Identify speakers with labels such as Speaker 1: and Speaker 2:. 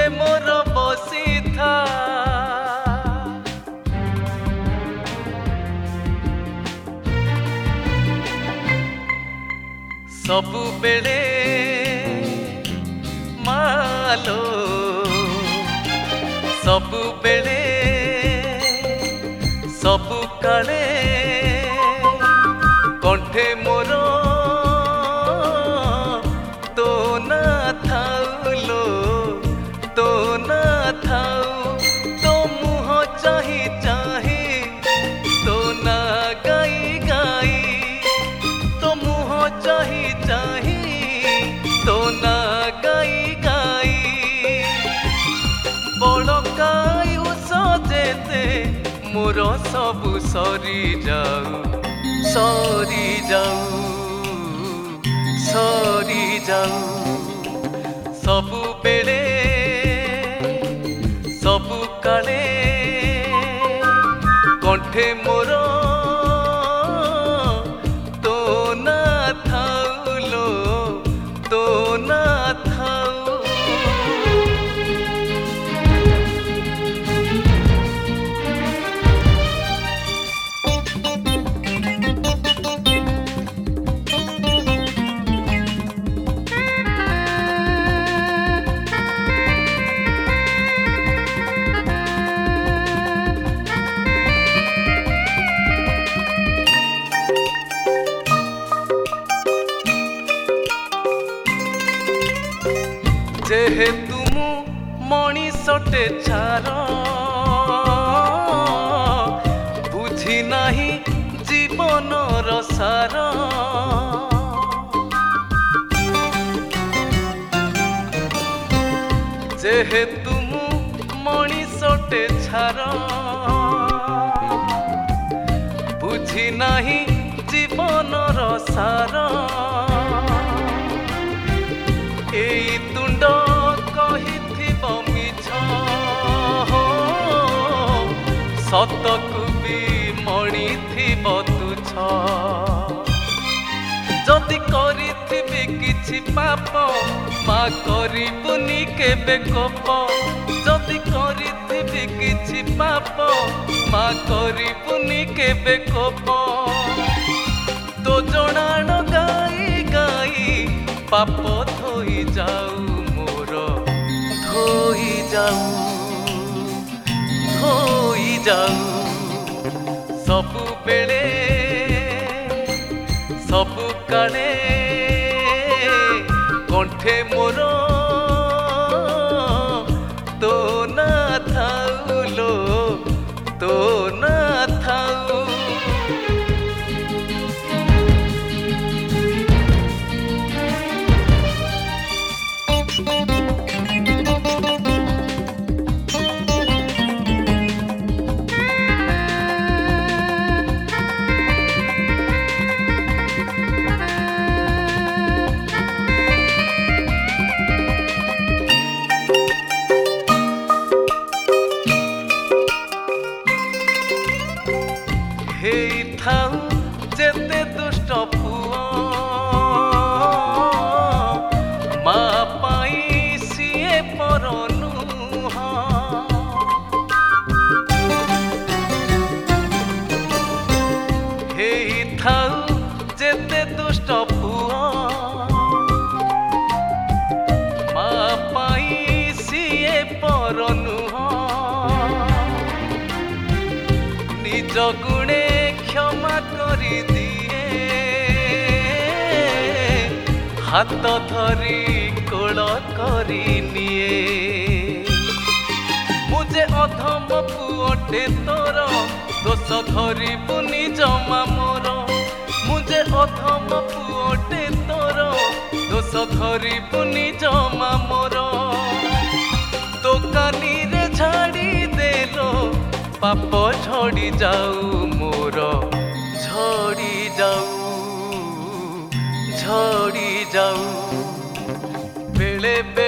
Speaker 1: मोर बसी था सबु बेले मालो सबु बेले सबु काले कंठे मोर तो ना थाउलो तो ना थाउ तो मुह चाही चाही तो ना गाई गाई तो मुह चाही चाही तो ना गाई गाई बड़कायु सजेते मोर सबु सरी जाऊ सरी जाऊ सरी जाऊ सबु बेले सबु काले कंठे मोर तो ना थाउलो तो ना थाउ जेहेतु मु मणिषटे छार बुझी नाही जीवन सार जेहेतु मु मणिषटे छार बुझी नाही जीवन सार एई तुंड कहिथिब मिछ सतकु भी मणिथिब तुछ जदि करिथिबि किछि पाप मा करिबुनि केबे कोप जदि करिथिबि किछि पाप मा करिबुनि केबे कोप तो जणाण गाई गाई पाप धोई जाऊ मोर धोई जाऊ धोई जाऊ सबु बेले सबु काले कंठे मोर तो ना थाउलो तो ना थाउ जेते दुष्ट पुआ मा पाई सीए परनुह हे थाऊ जेते दुष्ट पुआ मा पाई सीए परनुह निज गुणे क्षमा करी दिए हाथ धरी कोल करी निए मुझे अधम पुअटे तोर दोष धरी बुनी जमा मोर मुझे अधम पुअटे तोर दोष धरी बुनी जमा मोर दोकानी रे झाड़ी देलो पाप झड़ी जाऊ मोर झड़ी जाऊ झड़ी जाऊ बेले